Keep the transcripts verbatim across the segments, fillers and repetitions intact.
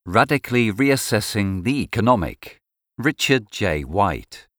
Radically Reassessing the Economic, Richard J. White.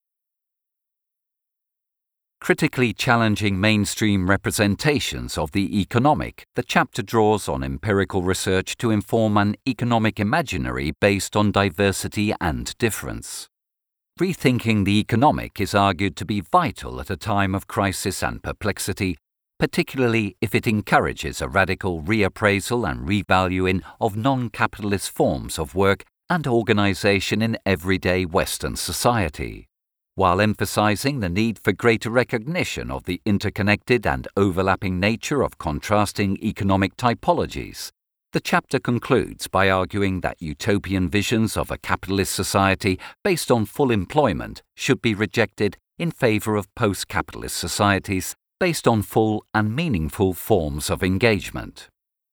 Critically challenging mainstream representations of the economic, the chapter draws on empirical research to inform an economic imaginary based on diversity and difference. Rethinking the economic is argued to be vital at a time of crisis and perplexity, particularly if it encourages a radical reappraisal and revaluing of non-capitalist forms of work and organization in everyday Western society, while emphasizing the need for greater recognition of the interconnected and overlapping nature of contrasting economic typologies. The chapter concludes by arguing that utopian visions of a capitalist society based on full employment should be rejected in favor of post-capitalist societies based on full and meaningful forms of engagement.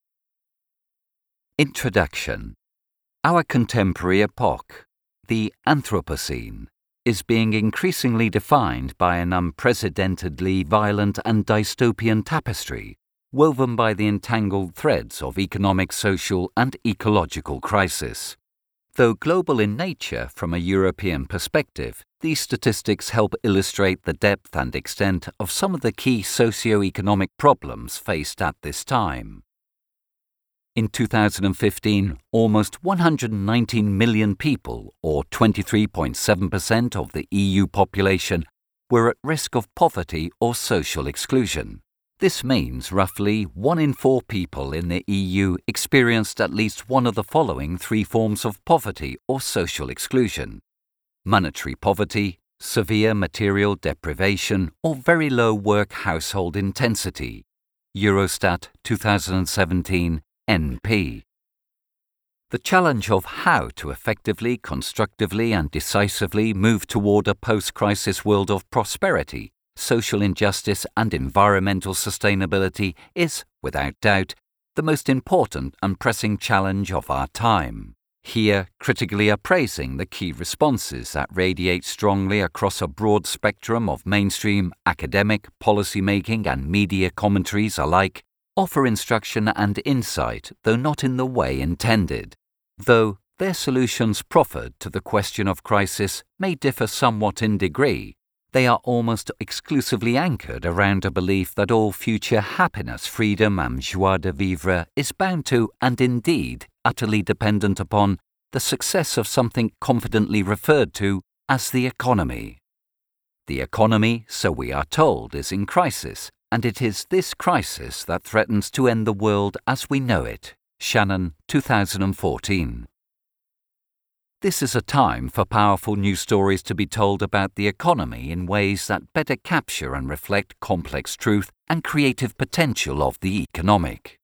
Introduction. Our contemporary epoch, the Anthropocene, is being increasingly defined by an unprecedentedly violent and dystopian tapestry, woven by the entangled threads of economic, social, and ecological crisis. Though global in nature from a European perspective, these statistics help illustrate the depth and extent of some of the key socio-economic problems faced at this time. In two thousand fifteen, almost one hundred nineteen million people, or twenty-three point seven percent of the E U population, were at risk of poverty or social exclusion. This means roughly one in four people in the E U experienced at least one of the following three forms of poverty or social exclusion: monetary poverty, severe material deprivation, or very low work household intensity. Eurostat twenty seventeen N P. The challenge of how to effectively, constructively, and decisively move toward a post-crisis world of prosperity, social injustice, and environmental sustainability is, without doubt, the most important and pressing challenge of our time. Here, critically appraising the key responses that radiate strongly across a broad spectrum of mainstream academic, policymaking, and media commentaries alike, offer instruction and insight, though not in the way intended. Though their solutions proffered to the question of crisis may differ somewhat in degree, they are almost exclusively anchored around a belief that all future happiness, freedom, and joie de vivre is bound to, and indeed utterly dependent upon, the success of something confidently referred to as the economy. The economy, so we are told, is in crisis, and it is this crisis that threatens to end the world as we know it. Shannon, two thousand fourteen. This is a time for powerful news stories to be told about the economy in ways that better capture and reflect complex truth and creative potential of the economic.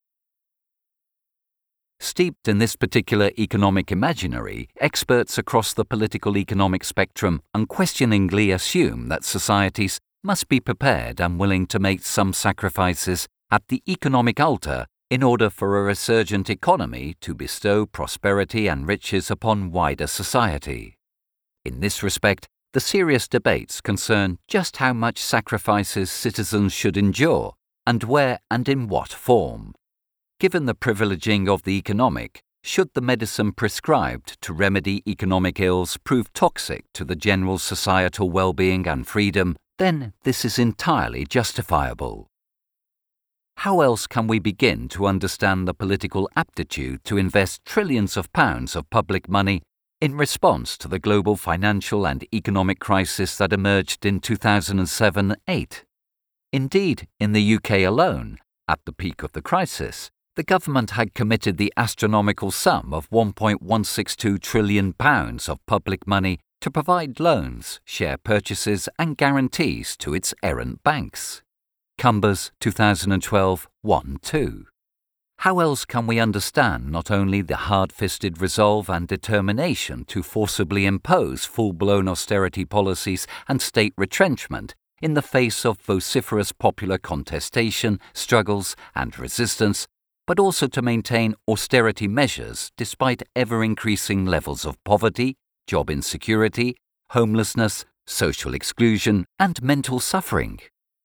Steeped in this particular economic imaginary, experts across the political economic spectrum unquestioningly assume that societies must be prepared and willing to make some sacrifices at the economic altar in order for a resurgent economy to bestow prosperity and riches upon wider society. In this respect, the serious debates concern just how much sacrifices citizens should endure, and where and in what form. Given the privileging of the economic, should the medicine prescribed to remedy economic ills prove toxic to the general societal well-being and freedom, then this is entirely justifiable. How else can we begin to understand the political aptitude to invest trillions of pounds of public money in response to the global financial and economic crisis that emerged in two thousand seven eight? Indeed, in the U K alone, at the peak of the crisis, the government had committed the astronomical sum of one point one six two trillion pounds of public money to provide loans, share purchases, and guarantees to its errant banks. Cumbers, two thousand twelve one two. How else can we understand not only the hard-fisted resolve and determination to forcibly impose full-blown austerity policies and state retrenchment in the face of vociferous popular contestation, struggles, and resistance, but also to maintain austerity measures despite ever-increasing levels of poverty, job insecurity, homelessness, social exclusion, and mental suffering?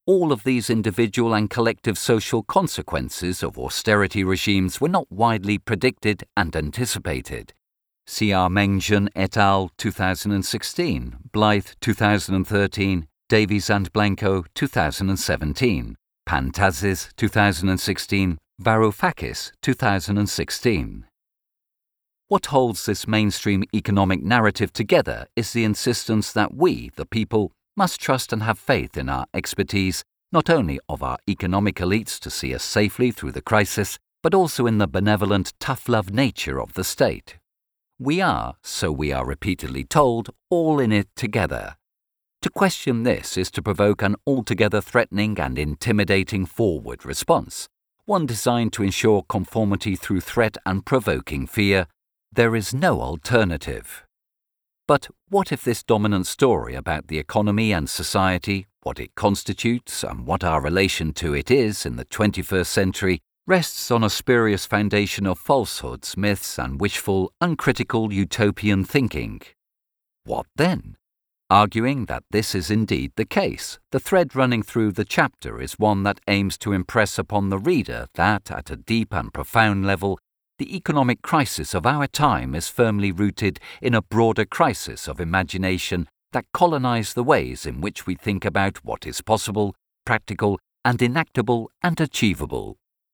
all of these individual and collective social consequences of austerity regimes were not widely predicted and anticipated. C R Mengen et al. two thousand sixteen, Blythe two thousand thirteen, Davies and Blanco two thousand seventeen, Pantazis two thousand sixteen, Varoufakis two thousand sixteen. What holds this mainstream economic narrative together is the insistence that we, the people, must trust and have faith in our expertise, not only of our economic elites to see us safely through the crisis, but also in the benevolent, tough-love nature of the state. We are, so we are repeatedly told, all in it together. To question this is to provoke an altogether threatening and intimidating forward response, one designed to ensure conformity through threat and provoking fear. There is no alternative. But what if this dominant story about the economy and society, what it constitutes and what our relation to it is in the twenty-first century, rests on a spurious foundation of falsehoods, myths and wishful, uncritical utopian thinking? What then? Arguing that this is indeed the case, the thread running through the chapter is one that aims to impress upon the reader that, at a deep and profound level, the economic crisis of our time is firmly rooted in a broader crisis of imagination that colonize the ways in which we think about what is possible, practical, and enactable and achievable.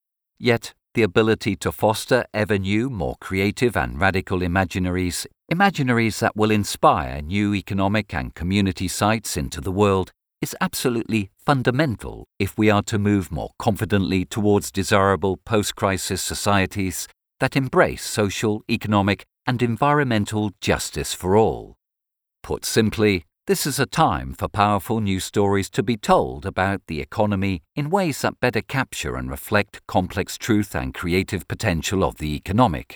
Yet, the ability to foster ever new, more creative and radical imaginaries, imaginaries that will inspire new economic and community sites into the world, is absolutely fundamental if we are to move more confidently towards desirable post-crisis societies that embrace social, economic, and environmental justice for all. Put simply, this is a time for powerful new stories to be told about the economy in ways that better capture and reflect complex truth and creative potential of the economic.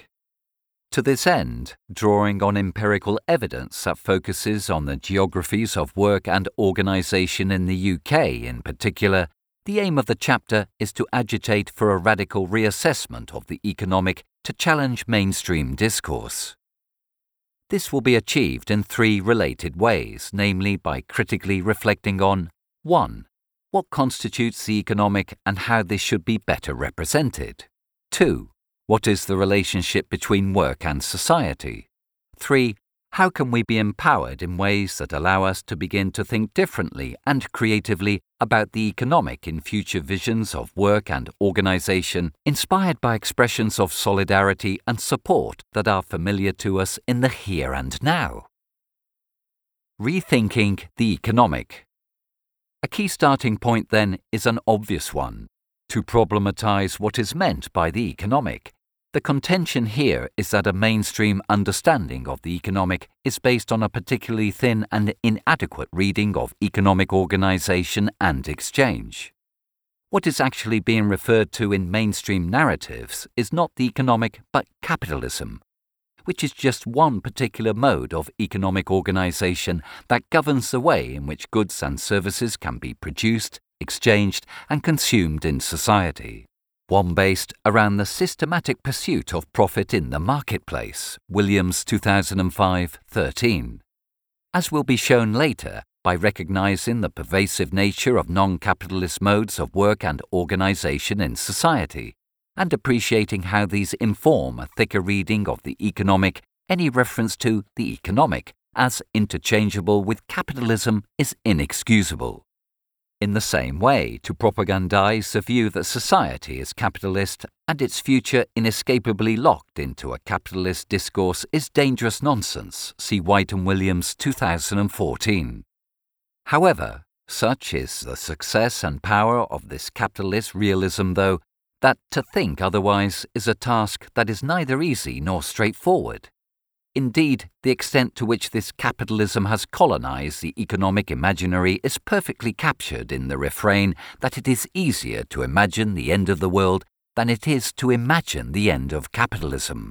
To this end, drawing on empirical evidence that focuses on the geographies of work and organisation in the U K in particular, the aim of the chapter is to agitate for a radical reassessment of the economic to challenge mainstream discourse. This will be achieved in three related ways, namely by critically reflecting on one. What constitutes the economic and how this should be better represented? two. What is the relationship between work and society? three. How can we be empowered in ways that allow us to begin to think differently and creatively about the economic in future visions of work and organisation, inspired by expressions of solidarity and support that are familiar to us in the here and now? Rethinking the economic. A key starting point, then, is an obvious one: to problematize what is meant by the economic. The contention here is that a mainstream understanding of the economic is based on a particularly thin and inadequate reading of economic organization and exchange. What is actually being referred to in mainstream narratives is not the economic but capitalism, which is just one particular mode of economic organization that governs the way in which goods and services can be produced, exchanged, and consumed in society. One based around the systematic pursuit of profit in the marketplace, Williams two thousand five thirteen. As will be shown later, by recognizing the pervasive nature of non-capitalist modes of work and organization in society, and appreciating how these inform a thicker reading of the economic, any reference to the economic as interchangeable with capitalism is inexcusable. In the same way, to propagandize the view that society is capitalist and its future inescapably locked into a capitalist discourse is dangerous nonsense, see White and Williams two thousand fourteen. However, such is the success and power of this capitalist realism, though, that to think otherwise is a task that is neither easy nor straightforward. Indeed, the extent to which this capitalism has colonized the economic imaginary is perfectly captured in the refrain that it is easier to imagine the end of the world than it is to imagine the end of capitalism.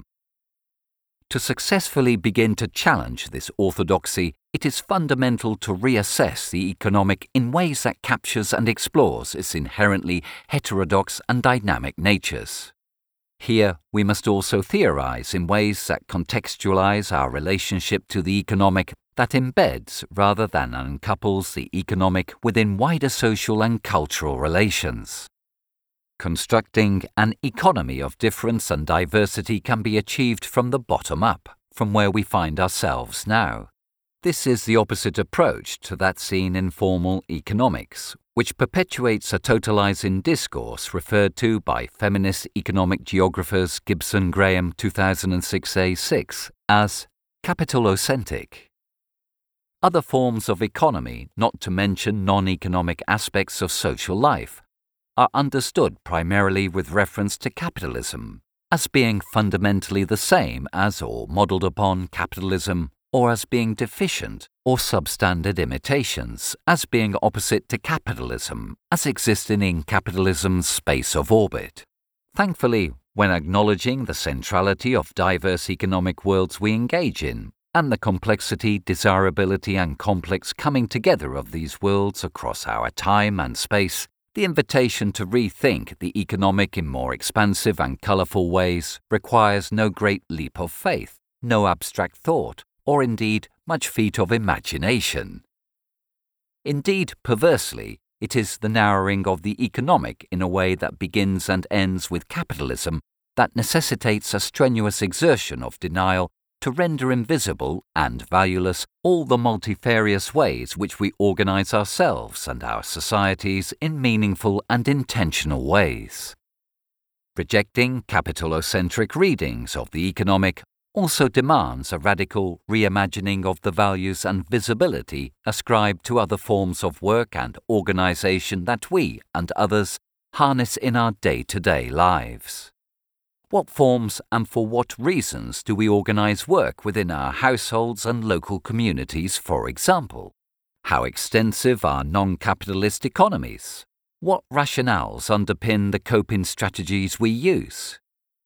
To successfully begin to challenge this orthodoxy, it is fundamental to reassess the economic in ways that captures and explores its inherently heterodox and dynamic natures. Here, we must also theorize in ways that contextualize our relationship to the economic that embeds rather than uncouples the economic within wider social and cultural relations. Constructing an economy of difference and diversity can be achieved from the bottom up, from where we find ourselves now. This is the opposite approach to that seen in formal economics, which perpetuates a totalizing discourse referred to by feminist economic geographers Gibson Graham two thousand six A six as capitalocentric. Other forms of economy, not to mention non-economic aspects of social life, are understood primarily with reference to capitalism, as being fundamentally the same as or modelled upon capitalism, or as being deficient or substandard imitations, as being opposite to capitalism, as existing in capitalism's space of orbit. Thankfully, when acknowledging the centrality of diverse economic worlds we engage in, and the complexity, desirability and complex coming together of these worlds across our time and space, the invitation to rethink the economic in more expansive and colourful ways requires no great leap of faith, no abstract thought, or indeed much feat of imagination. Indeed, perversely, it is the narrowing of the economic in a way that begins and ends with capitalism that necessitates a strenuous exertion of denial to render invisible and valueless all the multifarious ways which we organize ourselves and our societies in meaningful and intentional ways. Rejecting capitalocentric readings of the economic also demands a radical reimagining of the values and visibility ascribed to other forms of work and organization that we and others harness in our day-to-day lives. What forms and for what reasons do we organize work within our households and local communities, for example? How extensive are non-capitalist economies? What rationales underpin the coping strategies we use?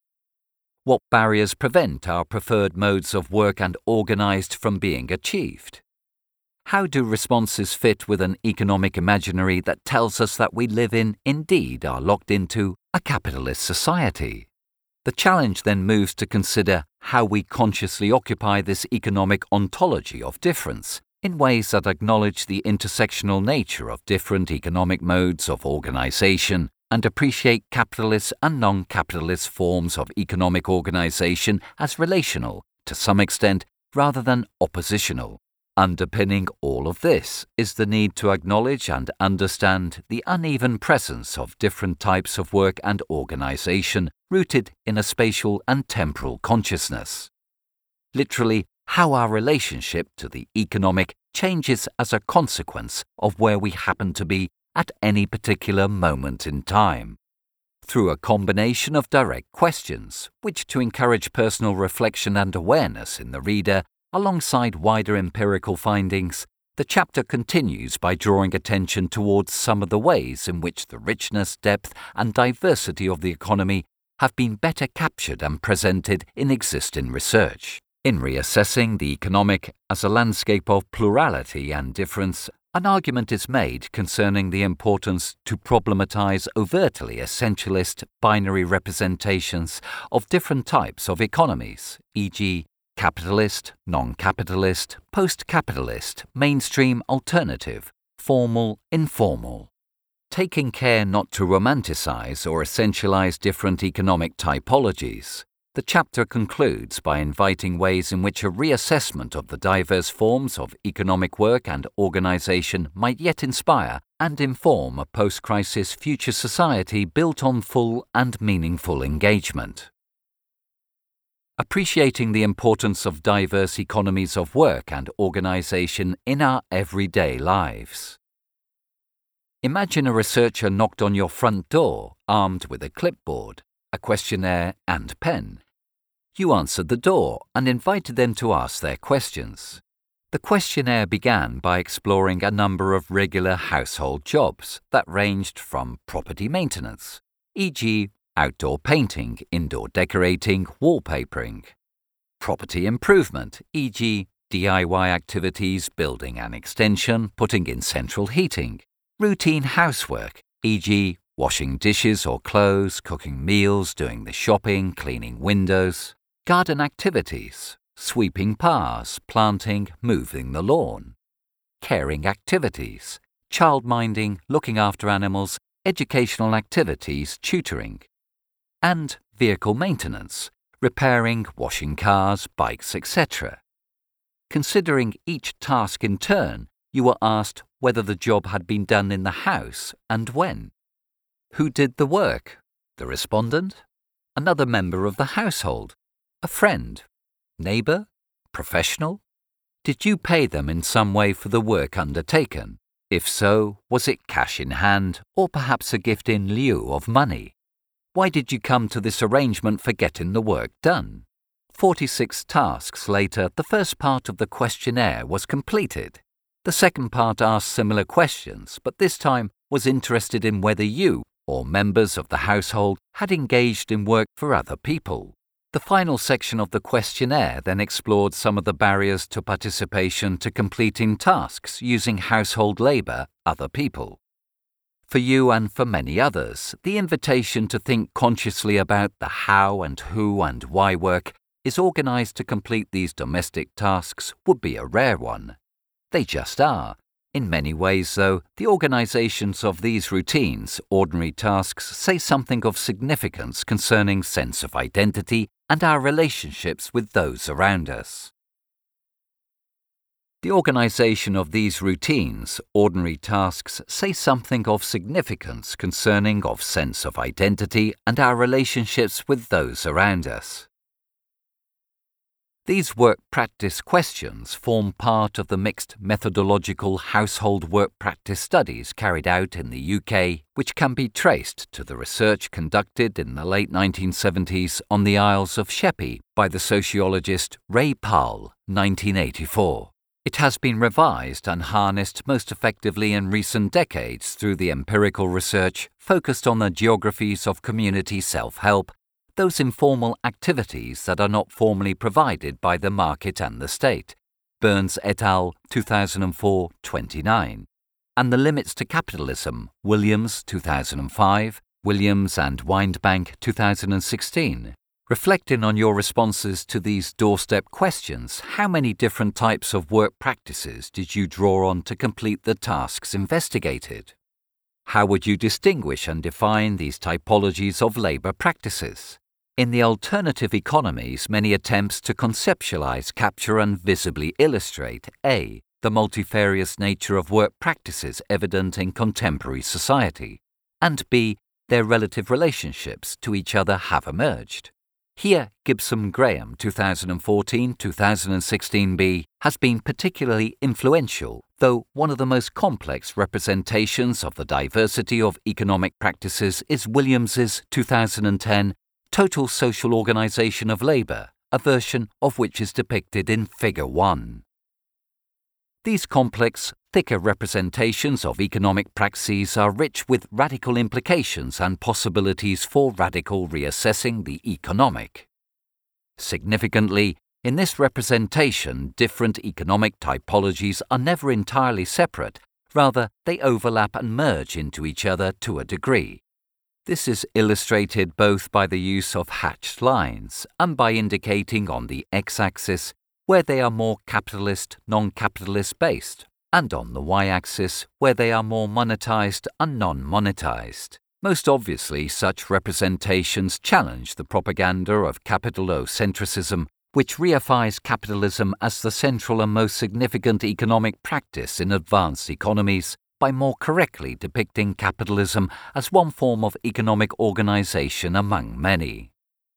What barriers prevent our preferred modes of work and organized from being achieved? How do responses fit with an economic imaginary that tells us that we live in, indeed are locked into, a capitalist society? The challenge then moves to consider how we consciously occupy this economic ontology of difference in ways that acknowledge the intersectional nature of different economic modes of organization and appreciate capitalist and non-capitalist forms of economic organization as relational, to some extent, rather than oppositional. Underpinning all of this is the need to acknowledge and understand the uneven presence of different types of work and organization rooted in a spatial and temporal consciousness. Literally, how our relationship to the economic changes as a consequence of where we happen to be at any particular moment in time. Through a combination of direct questions, which to encourage personal reflection and awareness in the reader, alongside wider empirical findings, the chapter continues by drawing attention towards some of the ways in which the richness, depth, and diversity of the economy have been better captured and presented in existing research. In reassessing the economic as a landscape of plurality and difference, an argument is made concerning the importance to problematize overtly essentialist binary representations of different types of economies, for example, capitalist, non-capitalist, post-capitalist, mainstream alternative, formal, informal. Taking care not to romanticize or essentialize different economic typologies, the chapter concludes by inviting ways in which a reassessment of the diverse forms of economic work and organization might yet inspire and inform a post-crisis future society built on full and meaningful engagement. Appreciating the importance of diverse economies of work and organization in our everyday lives. Imagine a researcher knocked on your front door, armed with a clipboard, a questionnaire and pen. You answered the door and invited them to ask their questions. The questionnaire began by exploring a number of regular household jobs that ranged from property maintenance, for example, outdoor painting, indoor decorating, wallpapering, property improvement, for example, D I Y activities, building an extension, putting in central heating, routine housework, for example, washing dishes or clothes, cooking meals, doing the shopping, cleaning windows, garden activities, sweeping paths, planting, moving the lawn. Caring activities, childminding, looking after animals, educational activities, tutoring. And vehicle maintenance, repairing, washing cars, bikes, et cetera. Considering each task in turn, you were asked whether the job had been done in the house and when. Who did the work? The respondent? Another member of the household? A friend? Neighbour? Professional? Did you pay them in some way for the work undertaken? If so, was it cash in hand or perhaps a gift in lieu of money? Why did you come to this arrangement for getting the work done? forty-six tasks later, the first part of the questionnaire was completed. The second part asked similar questions, but this time was interested in whether you, or members of the household, had engaged in work for other people. The final section of the questionnaire then explored some of the barriers to participation to completing tasks using household labour, other people. For you and for many others, the invitation to think consciously about the how and who and why work is organised to complete these domestic tasks would be a rare one. They just are. In many ways, though, the organisations of these routines, ordinary tasks, say something of significance concerning sense of identity and our relationships with those around us. The organisation of these routines, ordinary tasks, say something of significance concerning of sense of identity and our relationships with those around us. These work practice questions form part of the mixed methodological household work practice studies carried out in the U K, which can be traced to the research conducted in the late nineteen seventies on the Isles of Sheppey by the sociologist Ray Powell, nineteen eighty-four. It has been revised and harnessed most effectively in recent decades through the empirical research focused on the geographies of community self-help, those informal activities that are not formally provided by the market and the state, Burns et al. two thousand four, twenty-nine, and the limits to capitalism, Williams two thousand five, Williams and Windbank two thousand sixteen. Reflecting on your responses to these doorstep questions, how many different types of work practices did you draw on to complete the tasks investigated? How would you distinguish and define these typologies of labour practices? In the alternative economies, many attempts to conceptualize, capture and visibly illustrate A. the multifarious nature of work practices evident in contemporary society, and B. their relative relationships to each other have emerged. Here, Gibson-Graham twenty fourteen to twenty sixteen B has been particularly influential, though one of the most complex representations of the diversity of economic practices is Williams's two thousand ten Total Social Organisation of Labour, a version of which is depicted in Figure one. These complex, thicker representations of economic praxis are rich with radical implications and possibilities for radical reassessing the economic. Significantly, in this representation, different economic typologies are never entirely separate, rather they overlap and merge into each other to a degree. This is illustrated both by the use of hatched lines and by indicating on the x-axis where they are more capitalist, non-capitalist based, and on the y-axis where they are more monetized and non-monetized. Most obviously, such representations challenge the propaganda of capitalocentrism, which reifies capitalism as the central and most significant economic practice in advanced economies, by more correctly depicting capitalism as one form of economic organization among many.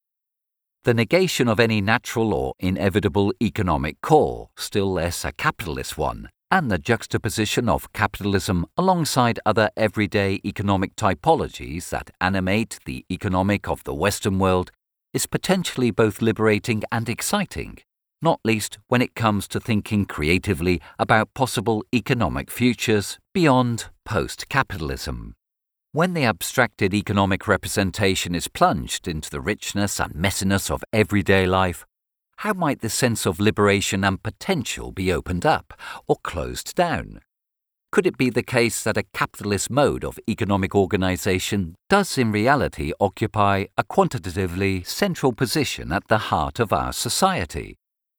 The negation of any natural or inevitable economic core, still less a capitalist one, and the juxtaposition of capitalism alongside other everyday economic typologies that animate the economic of the Western world is potentially both liberating and exciting, not least when it comes to thinking creatively about possible economic futures beyond post-capitalism. When the abstracted economic representation is plunged into the richness and messiness of everyday life, how might the sense of liberation and potential be opened up or closed down? Could it be the case that a capitalist mode of economic organization does in reality occupy a quantitatively central position at the heart of our society?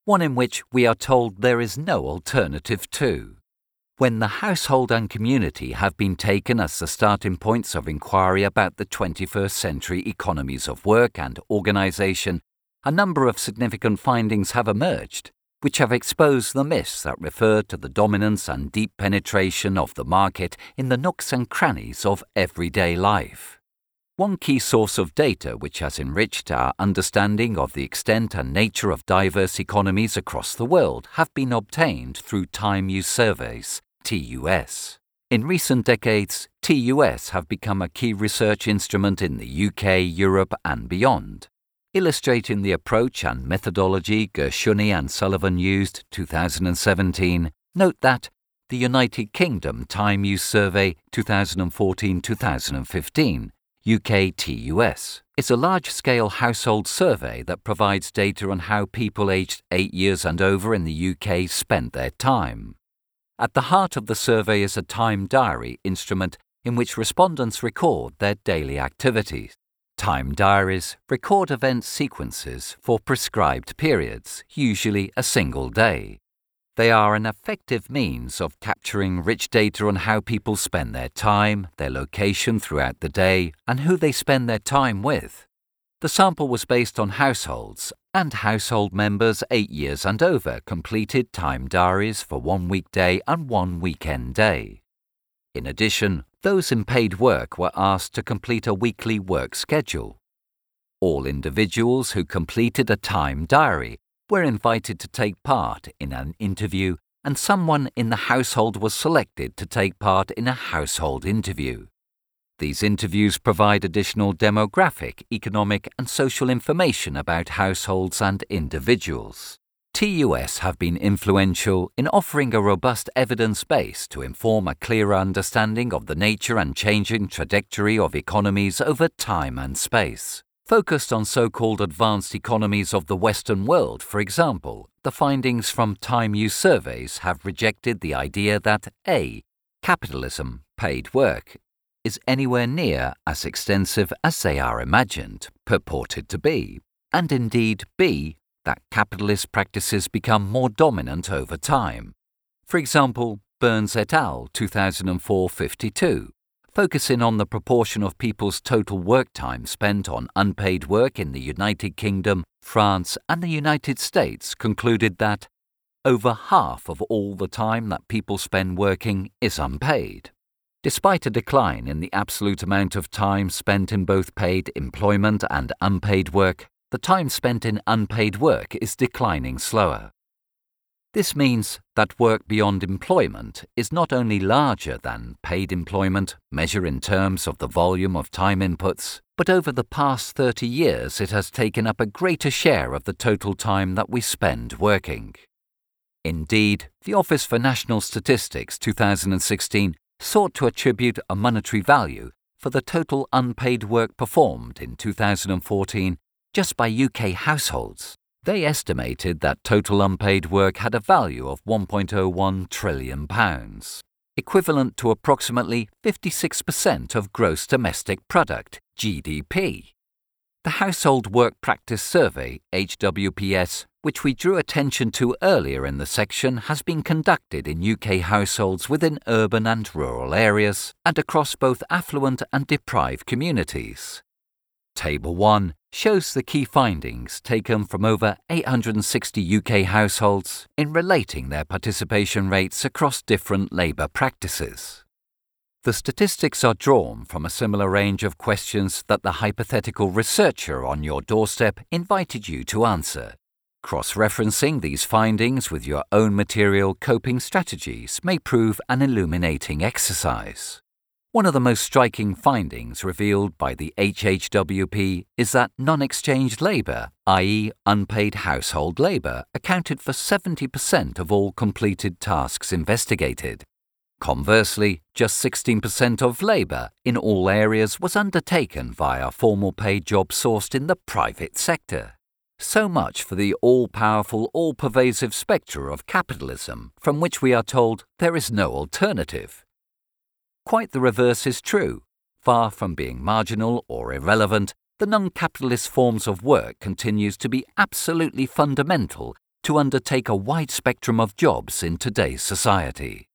one in which we are told there is no alternative to. When the household and community have been taken as the starting points of inquiry about the twenty-first century economies of work and organisation, a number of significant findings have emerged, which have exposed the myths that refer to the dominance and deep penetration of the market in the nooks and crannies of everyday life. One key source of data which has enriched our understanding of the extent and nature of diverse economies across the world have been obtained through time use surveys, T U S. In recent decades, T U S have become a key research instrument in the U K, Europe and beyond. Illustrating the approach and methodology Gershuni and Sullivan used two thousand seventeen, note that the United Kingdom Time Use Survey twenty fourteen to twenty fifteen, U K T U S, is a large-scale household survey that provides data on how people aged eight years and over in the U K spent their time. At the heart of the survey is a time diary instrument in which respondents record their daily activities. Time diaries record event sequences for prescribed periods, usually a single day. They are an effective means of capturing rich data on how people spend their time, their location throughout the day, and who they spend their time with. The sample was based on households, and household members eight years and over completed time diaries for one weekday and one weekend day. In addition, those in paid work were asked to complete a weekly work schedule. All individuals who completed a time diary were invited to take part in an interview, and someone in the household was selected to take part in a household interview. These interviews provide additional demographic, economic and social information about households and individuals. T U S have been influential in offering a robust evidence base to inform a clearer understanding of the nature and changing trajectory of economies over time and space. Focused on so-called advanced economies of the Western world, for example, the findings from time use surveys have rejected the idea that A. Capitalism, paid work, is anywhere near as extensive as they are imagined, purported to be, and indeed B. that capitalist practices become more dominant over time. For example, Burns et al. two thousand four fifty-two, focusing on the proportion of people's total work time spent on unpaid work in the United Kingdom, France and the United States, concluded that over half of all the time that people spend working is unpaid. Despite a decline in the absolute amount of time spent in both paid employment and unpaid work, the time spent in unpaid work is declining slower. This means that work beyond employment is not only larger than paid employment, measured in terms of the volume of time inputs, but over the past thirty years it has taken up a greater share of the total time that we spend working. Indeed, the Office for National Statistics two thousand sixteen sought to attribute a monetary value for the total unpaid work performed in two thousand fourteen just by U K households. They estimated that total unpaid work had a value of one point zero one trillion pounds, equivalent to approximately fifty-six percent of gross domestic product, G D P. The Household Work Practice Survey, H W P S, which we drew attention to earlier in the section, has been conducted in U K households within urban and rural areas and across both affluent and deprived communities. Table one shows the key findings taken from over eight hundred sixty U K households in relating their participation rates across different labour practices. The statistics are drawn from a similar range of questions that the hypothetical researcher on your doorstep invited you to answer. Cross-referencing these findings with your own material coping strategies may prove an illuminating exercise. One of the most striking findings revealed by the H H W P is that non-exchange labour, that is unpaid household labour, accounted for seventy percent of all completed tasks investigated. Conversely, just sixteen percent of labour in all areas was undertaken via formal paid jobs sourced in the private sector. So much for the all-powerful, all-pervasive spectre of capitalism, from which we are told there is no alternative. Quite the reverse is true. Far from being marginal or irrelevant, the non-capitalist forms of work continues to be absolutely fundamental to undertake a wide spectrum of jobs in today's society.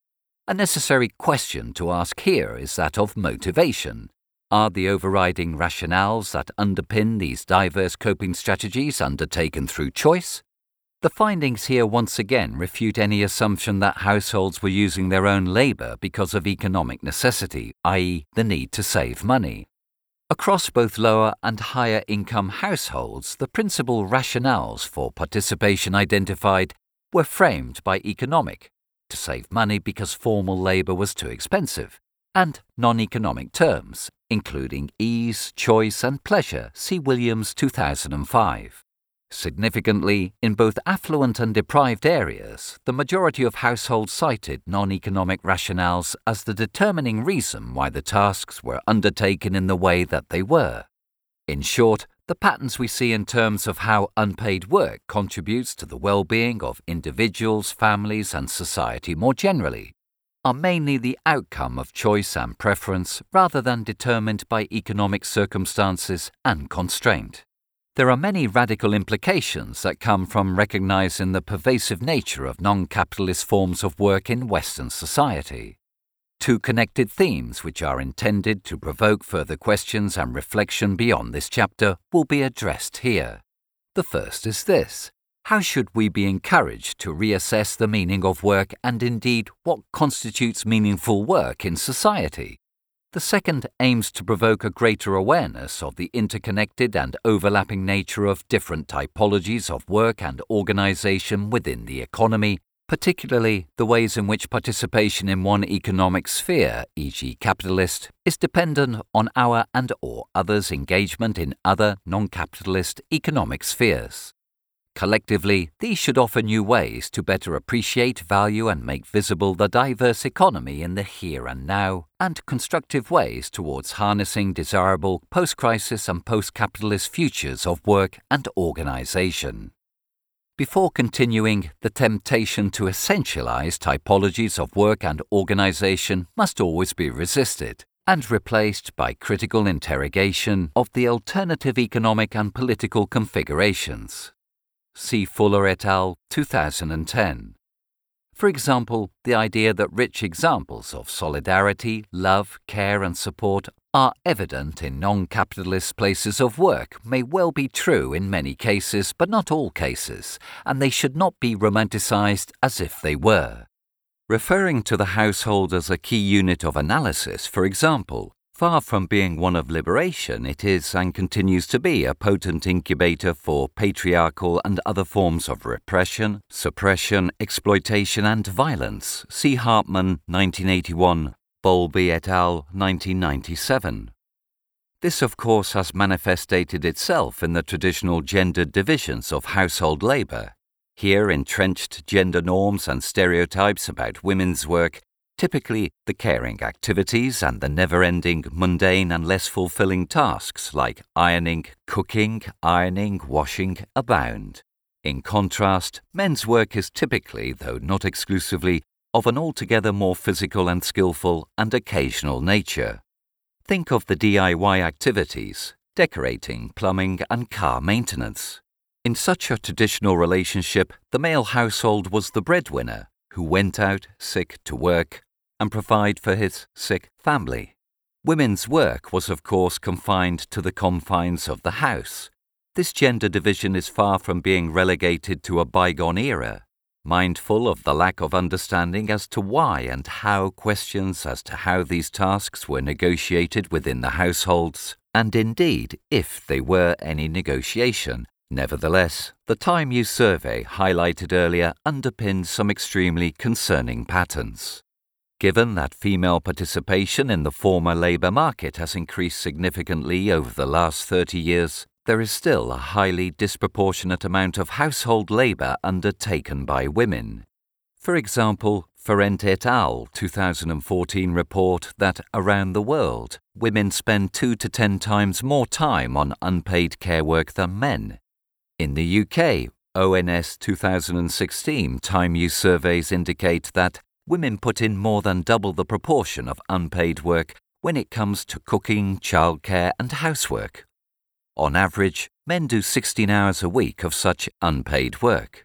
A necessary question to ask here is that of motivation. Are the overriding rationales that underpin these diverse coping strategies undertaken through choice? The findings here once again refute any assumption that households were using their own labour because of economic necessity, that is, the need to save money. Across both lower and higher income households, the principal rationales for participation identified were framed by economic, to save money because formal labour was too expensive, and non-economic terms, including ease, choice and pleasure, see Williams two thousand five. Significantly, in both affluent and deprived areas, the majority of households cited non-economic rationales as the determining reason why the tasks were undertaken in the way that they were. In short, the patterns we see in terms of how unpaid work contributes to the well-being of individuals, families and society more generally are mainly the outcome of choice and preference rather than determined by economic circumstances and constraint. There are many radical implications that come from recognizing the pervasive nature of non-capitalist forms of work in Western society. Two connected themes which are intended to provoke further questions and reflection beyond this chapter will be addressed here. The first is this: how should we be encouraged to reassess the meaning of work and indeed what constitutes meaningful work in society? The second aims to provoke a greater awareness of the interconnected and overlapping nature of different typologies of work and organization within the economy, particularly the ways in which participation in one economic sphere, for example capitalist, is dependent on our and or others' engagement in other non-capitalist economic spheres. Collectively, these should offer new ways to better appreciate, value and make visible the diverse economy in the here and now, and constructive ways towards harnessing desirable post-crisis and post-capitalist futures of work and organization. Before continuing, the temptation to essentialize typologies of work and organization must always be resisted and replaced by critical interrogation of the alternative economic and political configurations. See Fuller et al. two thousand ten. For example, the idea that rich examples of solidarity, love, care and support are evident in non-capitalist places of work may well be true in many cases, but not all cases, and they should not be romanticized as if they were. Referring to the household as a key unit of analysis, for example, far from being one of liberation, it is and continues to be a potent incubator for patriarchal and other forms of repression, suppression, exploitation and violence. See Hartman, nineteen eighty-one, Bowlby et al., nineteen ninety-seven. This, of course, has manifested itself in the traditional gendered divisions of household labour. Here, entrenched gender norms and stereotypes about women's work, typically the caring activities and the never-ending, mundane and less fulfilling tasks like ironing, cooking, ironing, washing abound. In contrast, men's work is typically, though not exclusively, of an altogether more physical and skillful and occasional nature. Think of the D I Y activities, decorating, plumbing and car maintenance. In such a traditional relationship, the male household was the breadwinner, who went out, sick, to work, and provide for his sick family. Women's work was of course confined to the confines of the house. This gender division is far from being relegated to a bygone era. Mindful of the lack of understanding as to why and how questions as to how these tasks were negotiated within the households, and indeed if there were any negotiation, nevertheless, the Time Use survey highlighted earlier underpins some extremely concerning patterns. Given that female participation in the former labour market has increased significantly over the last thirty years, there is still a highly disproportionate amount of household labour undertaken by women. For example, Ferrent et al. two thousand fourteen report that around the world, women spend two to ten times more time on unpaid care work than men. In the U K, O N S two thousand sixteen Time Use surveys indicate that women put in more than double the proportion of unpaid work when it comes to cooking, childcare and housework. On average, men do sixteen hours a week of such unpaid work.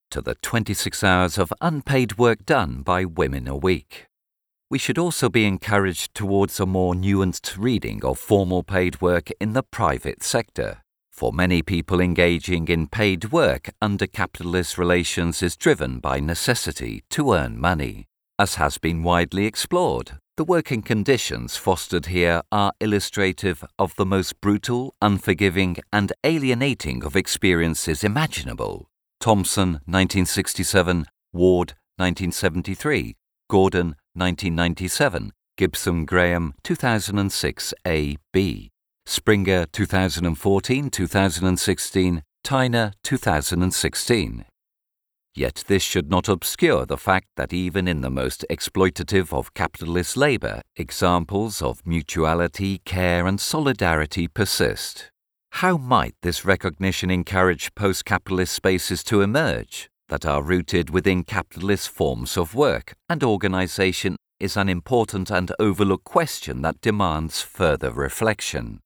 to the twenty-six hours of unpaid work done by women a week. We should also be encouraged towards a more nuanced reading of formal paid work in the private sector. For many people, engaging in paid work under capitalist relations is driven by necessity to earn money. As has been widely explored, the working conditions fostered here are illustrative of the most brutal, unforgiving, and alienating of experiences imaginable. Thompson, nineteen sixty-seven, Ward, nineteen seventy-three, Gordon, nineteen ninety-seven, Gibson Graham, two thousand six A B, Springer, two thousand fourteen to two thousand sixteen, Tyner, two thousand sixteen. Yet this should not obscure the fact that even in the most exploitative of capitalist labour, examples of mutuality, care and solidarity persist. How might this recognition encourage post-capitalist spaces to emerge that are rooted within capitalist forms of work and organisation is an important and overlooked question that demands further reflection.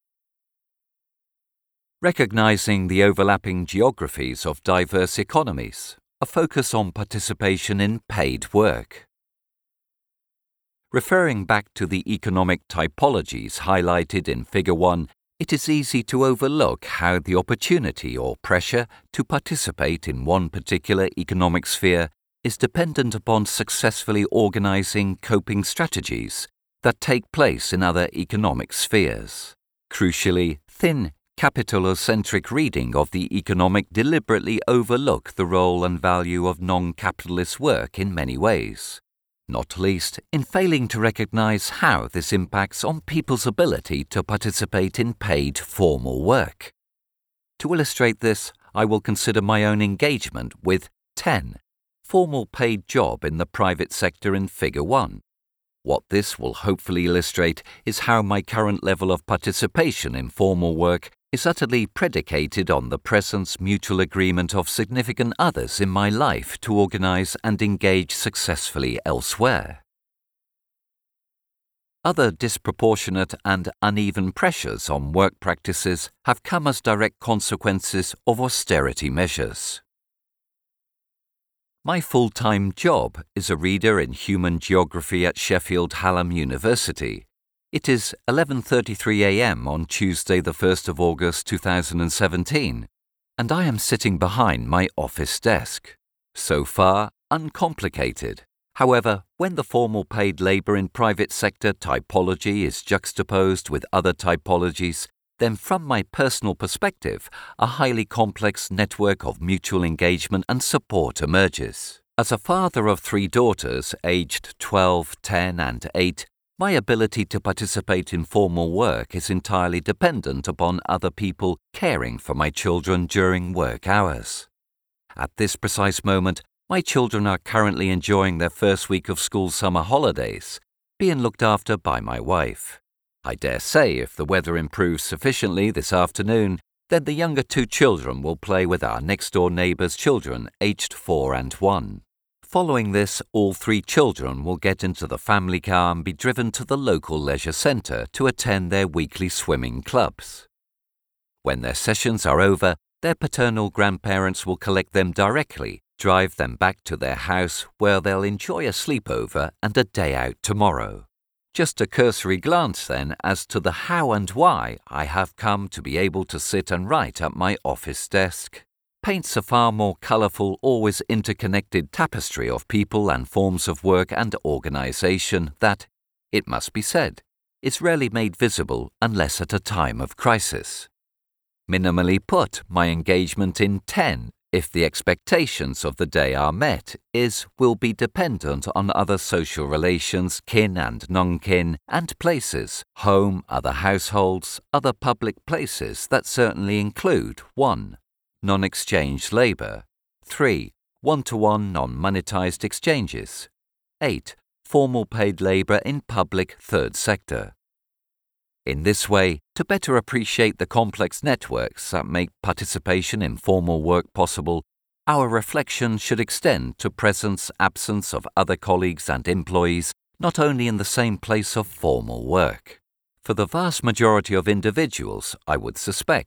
Recognising the overlapping geographies of diverse economies, a focus on participation in paid work. Referring back to the economic typologies highlighted in Figure one, it is easy to overlook how the opportunity or pressure to participate in one particular economic sphere is dependent upon successfully organising coping strategies that take place in other economic spheres. Crucially, thin capitalocentric reading of the economic deliberately overlook the role and value of non-capitalist work in many ways, not least in failing to recognise how this impacts on people's ability to participate in paid formal work. To illustrate this, I will consider my own engagement with ten formal paid job in the private sector in Figure one. What this will hopefully illustrate is how my current level of participation in formal work is utterly predicated on the presence mutual agreement of significant others in my life to organise and engage successfully elsewhere. Other disproportionate and uneven pressures on work practices have come as direct consequences of austerity measures. My full-time job is a reader in human geography at Sheffield Hallam University. It is eleven thirty-three a m on Tuesday the first of August two thousand seventeen, and I am sitting behind my office desk. So far, uncomplicated. However, when the formal paid labour in private sector typology is juxtaposed with other typologies, then from my personal perspective, a highly complex network of mutual engagement and support emerges. As a father of three daughters, aged twelve, ten and eight, my ability to participate in formal work is entirely dependent upon other people caring for my children during work hours. At this precise moment, my children are currently enjoying their first week of school summer holidays, being looked after by my wife. I dare say if the weather improves sufficiently this afternoon, then the younger two children will play with our next-door neighbour's children, aged four and one. Following this, all three children will get into the family car and be driven to the local leisure centre to attend their weekly swimming clubs. When their sessions are over, their paternal grandparents will collect them directly, drive them back to their house where they'll enjoy a sleepover and a day out tomorrow. Just a cursory glance then as to the how and why I have come to be able to sit and write at my office desk paints a far more colourful, always interconnected tapestry of people and forms of work and organisation that, it must be said, is rarely made visible unless at a time of crisis. Minimally put, my engagement in ten, if the expectations of the day are met, is will be dependent on other social relations, kin and non-kin, and places, home, other households, other public places that certainly include one. Non-exchange labour. three. One-to-one non-monetised exchanges. eight. Formal paid labour in public third sector. In this way, to better appreciate the complex networks that make participation in formal work possible, our reflection should extend to presence-absence of other colleagues and employees not only in the same place of formal work. For the vast majority of individuals, I would suspect,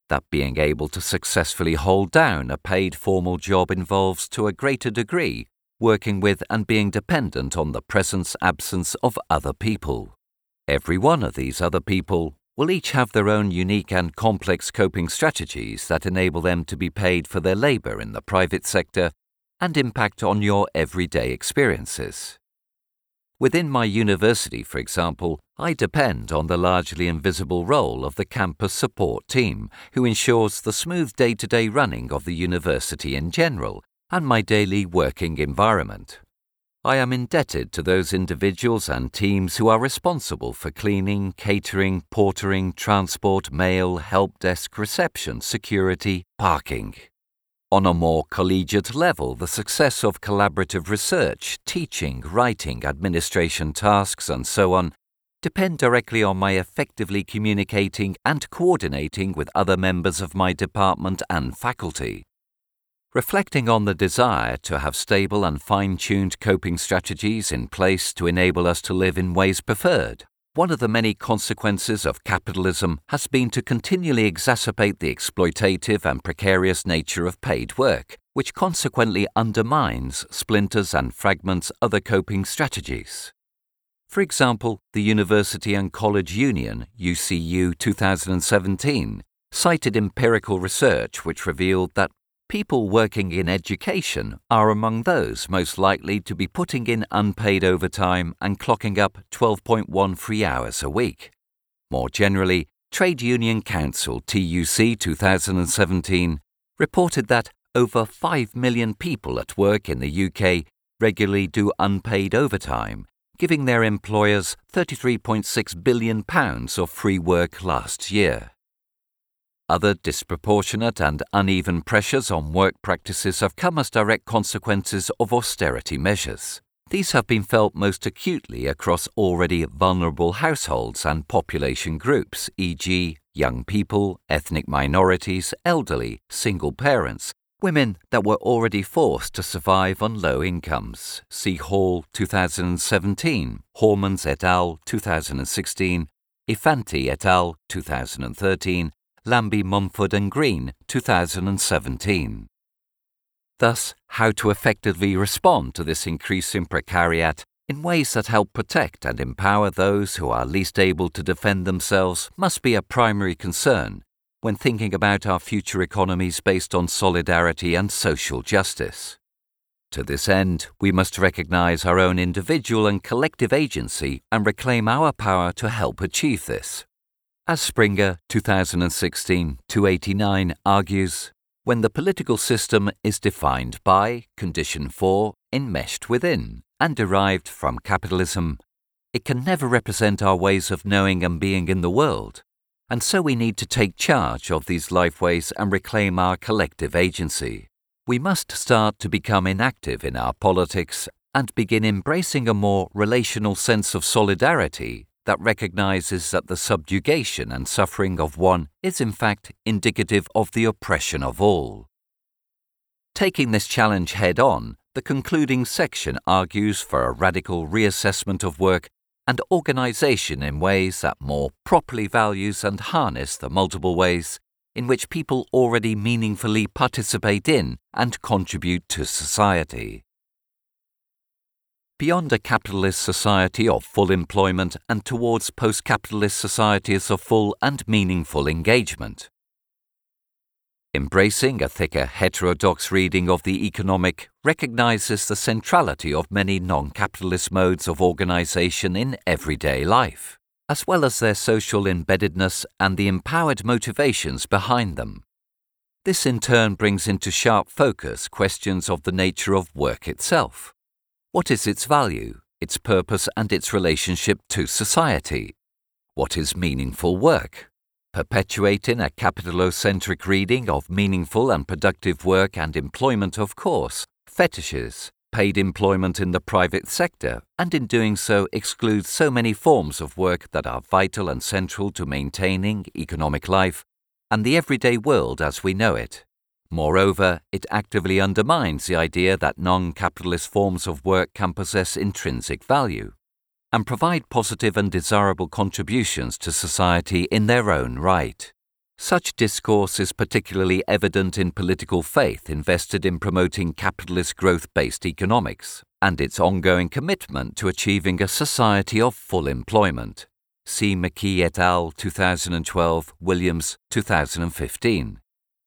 that being able to successfully hold down a paid formal job involves, to a greater degree, working with and being dependent on the presence-absence of other people. Every one of these other people will each have their own unique and complex coping strategies that enable them to be paid for their labour in the private sector and impact on your everyday experiences. Within my university, for example, I depend on the largely invisible role of the campus support team, who ensures the smooth day-to-day running of the university in general and my daily working environment. I am indebted to those individuals and teams who are responsible for cleaning, catering, portering, transport, mail, help desk, reception, security, parking. On a more collegiate level, the success of collaborative research, teaching, writing, administration tasks, and so on depend directly on my effectively communicating and coordinating with other members of my department and faculty. Reflecting on the desire to have stable and fine-tuned coping strategies in place to enable us to live in ways preferred, one of the many consequences of capitalism has been to continually exacerbate the exploitative and precarious nature of paid work, which consequently undermines, splinters and fragments other coping strategies. For example, the University and College Union, U C U two thousand seventeen, cited empirical research which revealed that people working in education are among those most likely to be putting in unpaid overtime and clocking up twelve point one free hours a week. More generally, Trade Union Council T U C two thousand seventeen reported that over five million people at work in the U K regularly do unpaid overtime, giving their employers thirty-three point six billion pounds of free work last year. Other disproportionate and uneven pressures on work practices have come as direct consequences of austerity measures. These have been felt most acutely across already vulnerable households and population groups, for example, young people, ethnic minorities, elderly, single parents, women that were already forced to survive on low incomes. See Hall two thousand seventeen, Hormans et al. two thousand sixteen, Ifanti et al. two thousand thirteen, Lambie, Mumford and Green, two thousand seventeen. Thus, how to effectively respond to this increase in precariat in ways that help protect and empower those who are least able to defend themselves must be a primary concern when thinking about our future economies based on solidarity and social justice. To this end, we must recognise our own individual and collective agency and reclaim our power to help achieve this. As Springer, two thousand sixteen, two eighty-nine argues, when the political system is defined by, conditioned for, enmeshed within, and derived from capitalism, it can never represent our ways of knowing and being in the world, and so we need to take charge of these lifeways and reclaim our collective agency. We must start to become inactive in our politics and begin embracing a more relational sense of solidarity that recognizes that the subjugation and suffering of one is in fact indicative of the oppression of all. Taking this challenge head-on, the concluding section argues for a radical reassessment of work and organization in ways that more properly values and harness the multiple ways in which people already meaningfully participate in and contribute to society. Beyond a capitalist society of full employment and towards post-capitalist societies of full and meaningful engagement. Embracing a thicker heterodox reading of the economic recognizes the centrality of many non-capitalist modes of organization in everyday life, as well as their social embeddedness and the empowered motivations behind them. This in turn brings into sharp focus questions of the nature of work itself. What is its value, its purpose and its relationship to society? What is meaningful work? Perpetuating a capitalocentric reading of meaningful and productive work and employment, of course, fetishes paid employment in the private sector, and in doing so excludes so many forms of work that are vital and central to maintaining economic life and the everyday world as we know it. Moreover, it actively undermines the idea that non-capitalist forms of work can possess intrinsic value and provide positive and desirable contributions to society in their own right. Such discourse is particularly evident in political faith invested in promoting capitalist growth-based economics and its ongoing commitment to achieving a society of full employment. See McKee et al. two thousand twelve, Williams two thousand fifteen.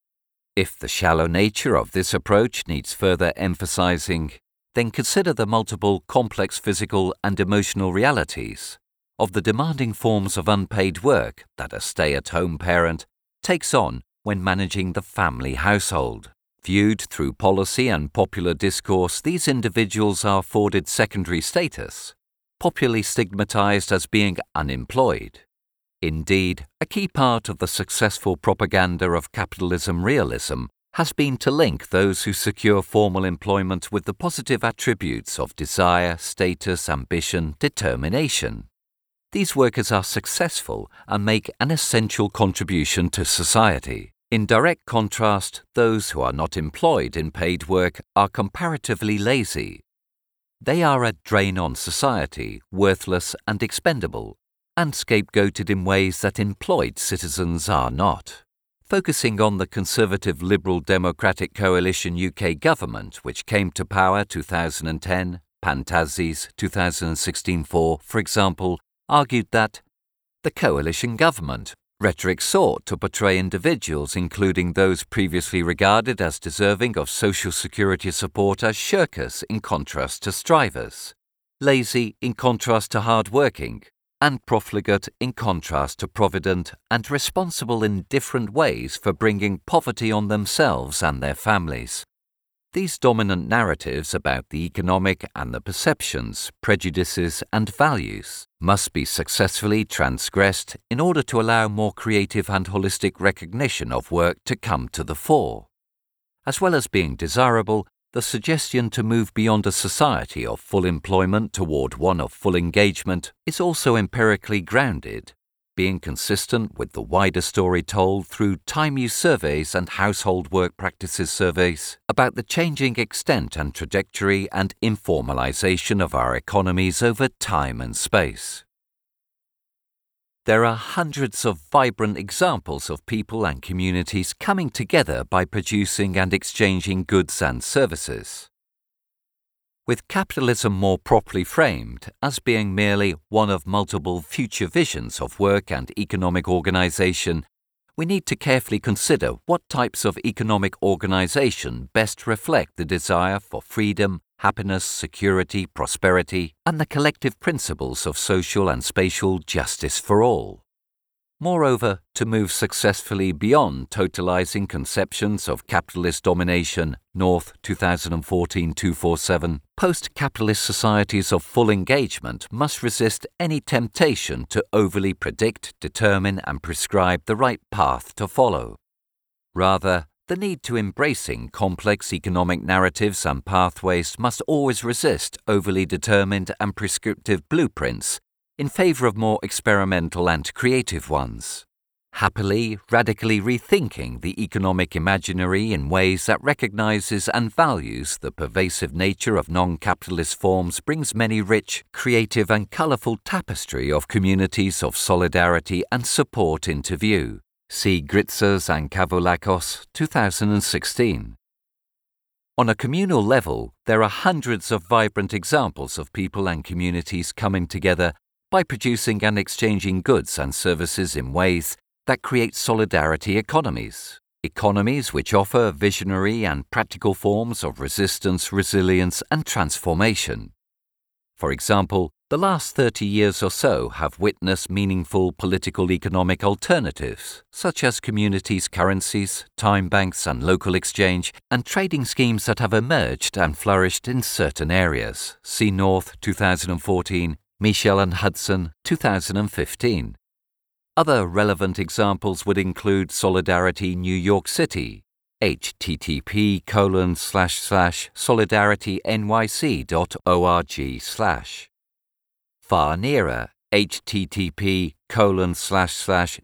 If the shallow nature of this approach needs further emphasizing, then consider the multiple complex physical and emotional realities of the demanding forms of unpaid work that a stay-at-home parent takes on when managing the family household. Viewed through policy and popular discourse, these individuals are afforded secondary status, popularly stigmatized as being unemployed. Indeed, a key part of the successful propaganda of capitalism realism has been to link those who secure formal employment with the positive attributes of desire, status, ambition, determination. These workers are successful and make an essential contribution to society. In direct contrast, those who are not employed in paid work are comparatively lazy. They are a drain on society, worthless and expendable, and scapegoated in ways that employed citizens are not. Focusing on the Conservative Liberal Democratic Coalition U K government, which came to power two thousand ten, Pantazis two thousand sixteen four, for example, argued that the coalition government rhetoric sought to portray individuals, including those previously regarded as deserving of social security support, as shirkers in contrast to strivers, lazy in contrast to hard-working, and profligate in contrast to provident and responsible in different ways for bringing poverty on themselves and their families. These dominant narratives about the economic and the perceptions, prejudices, and values must be successfully transgressed in order to allow more creative and holistic recognition of work to come to the fore. As well as being desirable, the suggestion to move beyond a society of full employment toward one of full engagement is also empirically grounded, being consistent with the wider story told through time use surveys and household work practices surveys about the changing extent and trajectory and informalization of our economies over time and space. There are hundreds of vibrant examples of people and communities coming together by producing and exchanging goods and services. With capitalism more properly framed as being merely one of multiple future visions of work and economic organization, we need to carefully consider what types of economic organization best reflect the desire for freedom, happiness, security, prosperity, and the collective principles of social and spatial justice for all. Moreover, to move successfully beyond totalizing conceptions of capitalist domination, North twenty fourteen two forty-seven, post-capitalist societies of full engagement must resist any temptation to overly predict, determine, and prescribe the right path to follow. Rather, the need to embracing complex economic narratives and pathways must always resist overly determined and prescriptive blueprints in favor of more experimental and creative ones, happily, radically rethinking the economic imaginary in ways that recognizes and values the pervasive nature of non-capitalist forms brings many rich, creative and colorful tapestry of communities of solidarity and support into view. See Gritzas and Kavoulakos, two thousand sixteen. On a communal level, there are hundreds of vibrant examples of people and communities coming together by producing and exchanging goods and services in ways that create solidarity economies, economies which offer visionary and practical forms of resistance, resilience, and transformation. For example, the last thirty years or so have witnessed meaningful political economic alternatives, such as communities' currencies, time banks and local exchange, and trading schemes that have emerged and flourished in certain areas. See North twenty fourteen, Michel and Hudson, two thousand fifteen. Other relevant examples would include Solidarity New York City, http colon slash slash solidaritynyc.org slash. Far Nearer, http colon slash slash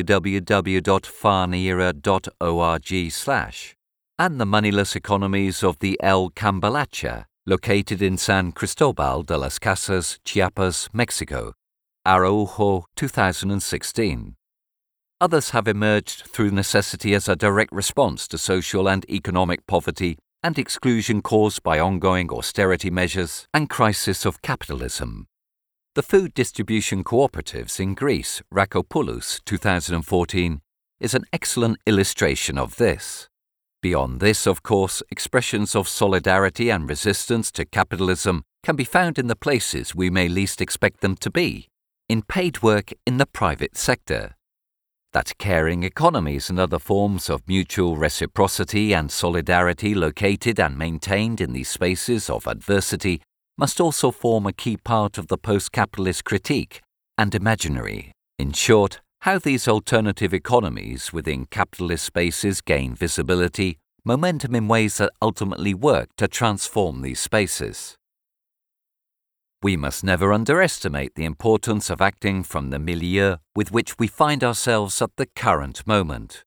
www.farnearer.org slash. And the moneyless economies of the El Cambalache, located in San Cristobal de las Casas, Chiapas, Mexico, Araujo, two thousand sixteen. Others have emerged through necessity as a direct response to social and economic poverty and exclusion caused by ongoing austerity measures and crisis of capitalism. The food distribution cooperatives in Greece, Rakopoulos, two thousand fourteen, is an excellent illustration of this. Beyond this, of course, expressions of solidarity and resistance to capitalism can be found in the places we may least expect them to be, in paid work in the private sector. That caring economies and other forms of mutual reciprocity and solidarity located and maintained in these spaces of adversity must also form a key part of the post-capitalist critique and imaginary. In short, how these alternative economies within capitalist spaces gain visibility, momentum in ways that ultimately work to transform these spaces. We must never underestimate the importance of acting from the milieu with which we find ourselves at the current moment.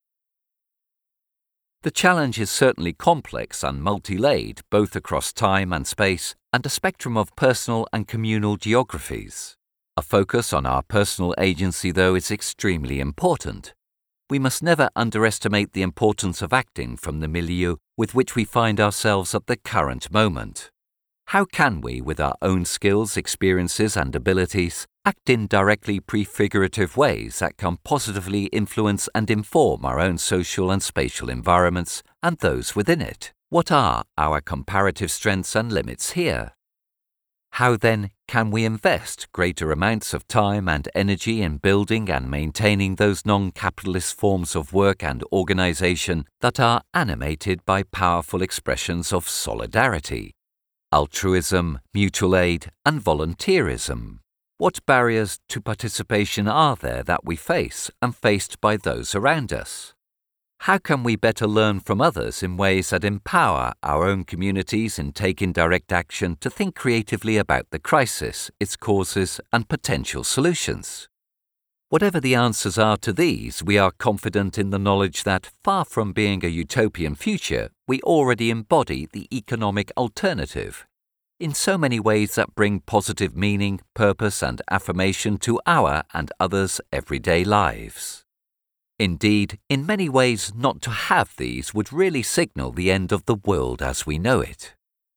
The challenge is certainly complex and multi-layered, both across time and space, and a spectrum of personal and communal geographies. A focus on our personal agency, though, is extremely important. We must never underestimate the importance of acting from the milieu with which we find ourselves at the current moment. How can we, with our own skills, experiences, and abilities, act in directly prefigurative ways that can positively influence and inform our own social and spatial environments and those within it? What are our comparative strengths and limits here? How, then, can we invest greater amounts of time and energy in building and maintaining those non-capitalist forms of work and organization that are animated by powerful expressions of solidarity, altruism, mutual aid, and volunteerism? What barriers to participation are there that we face and faced by those around us? How can we better learn from others in ways that empower our own communities in taking direct action to think creatively about the crisis, its causes, and potential solutions? Whatever the answers are to these, we are confident in the knowledge that, far from being a utopian future, we already embody the economic alternative in so many ways that bring positive meaning, purpose, and affirmation to our and others' everyday lives. Indeed, in many ways, not to have these would really signal the end of the world as we know it.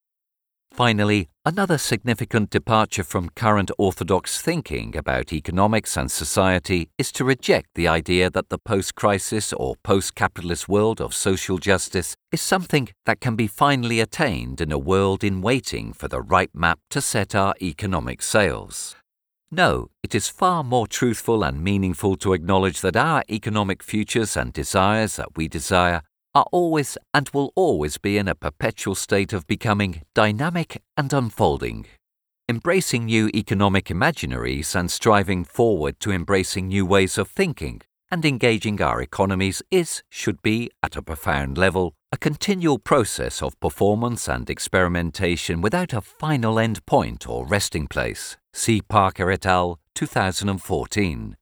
Finally, another significant departure from current orthodox thinking about economics and society is to reject the idea that the post-crisis or post-capitalist world of social justice is something that can be finally attained in a world in waiting for the right map to set our economic sails. No, it is far more truthful and meaningful to acknowledge that our economic futures and desires that we desire are always and will always be in a perpetual state of becoming dynamic and unfolding. Embracing new economic imaginaries and striving forward to embracing new ways of thinking and engaging our economies is, should be, at a profound level, a continual process of performance and experimentation without a final end point or resting place. See Parker et al., two thousand fourteen.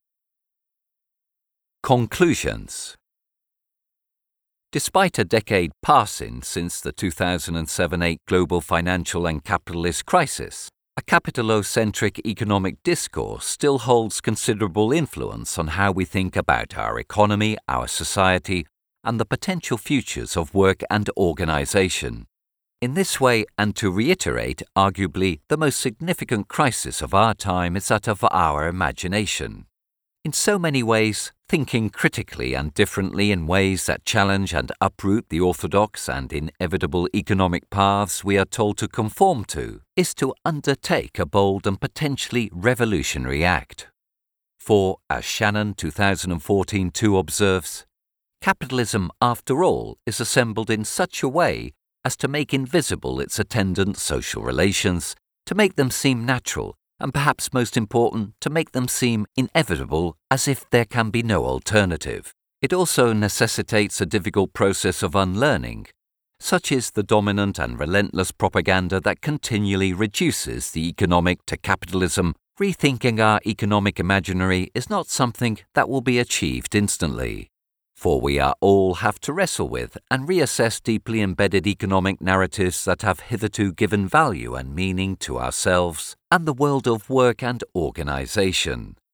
Conclusions. Despite a decade passing since the two thousand seven eight global financial and capitalist crisis, a capitalocentric economic discourse still holds considerable influence on how we think about our economy, our society, and the potential futures of work and organization. In this way, and to reiterate, arguably, the most significant crisis of our time is that of our imagination. In so many ways, thinking critically and differently in ways that challenge and uproot the orthodox and inevitable economic paths we are told to conform to is to undertake a bold and potentially revolutionary act. For, as Shannon two thousand fourteen too observes, capitalism, after all, is assembled in such a way as to make invisible its attendant social relations, to make them seem natural, and perhaps most important, to make them seem inevitable as if there can be no alternative. It also necessitates a difficult process of unlearning. Such is the dominant and relentless propaganda that continually reduces the economic to capitalism. Rethinking our economic imaginary is not something that will be achieved instantly. For we are all have to wrestle with and reassess deeply embedded economic narratives that have hitherto given value and meaning to ourselves and the world of work and organization.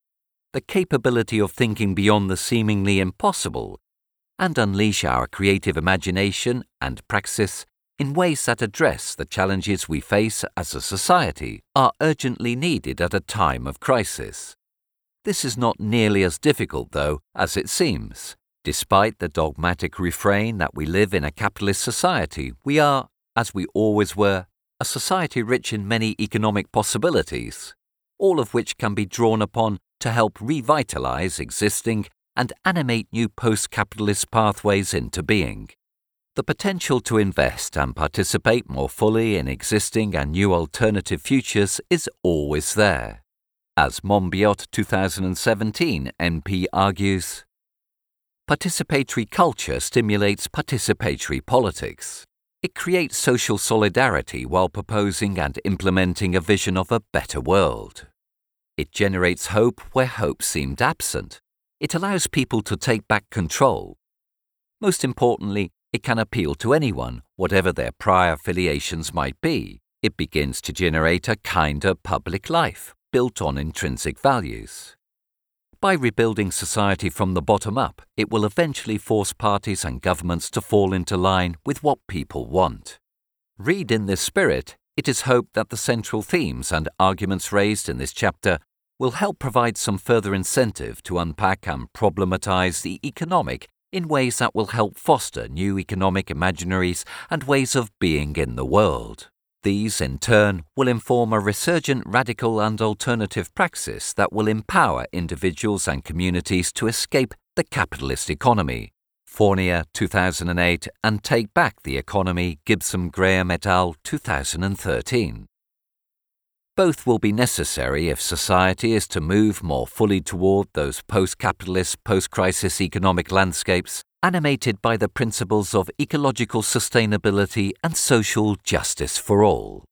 the capability of thinking beyond the seemingly impossible, and unleash our creative imagination and praxis in ways that address the challenges we face as a society are urgently needed at a time of crisis. This is not nearly as difficult, though, as it seems. Despite the dogmatic refrain that we live in a capitalist society, we are, as we always were, a society rich in many economic possibilities, all of which can be drawn upon to help revitalize existing and animate new post-capitalist pathways into being. The potential to invest and participate more fully in existing and new alternative futures is always there. As Monbiot two thousand seventeen N P argues, participatory culture stimulates participatory politics. It creates social solidarity while proposing and implementing a vision of a better world. It generates hope where hope seemed absent. It allows people to take back control. Most importantly, it can appeal to anyone, whatever their prior affiliations might be. It begins to generate a kinder public life, built on intrinsic values. By rebuilding society from the bottom up, it will eventually force parties and governments to fall into line with what people want. Read in this spirit, it is hoped that the central themes and arguments raised in this chapter will help provide some further incentive to unpack and problematize the economic in ways that will help foster new economic imaginaries and ways of being in the world. These, in turn, will inform a resurgent radical and alternative praxis that will empower individuals and communities to escape the capitalist economy. Fournier, two thousand eight, and Take Back the Economy, Gibson Graham et al., two thousand thirteen. Both will be necessary if society is to move more fully toward those post-capitalist, post-crisis economic landscapes animated by the principles of ecological sustainability and social justice for all.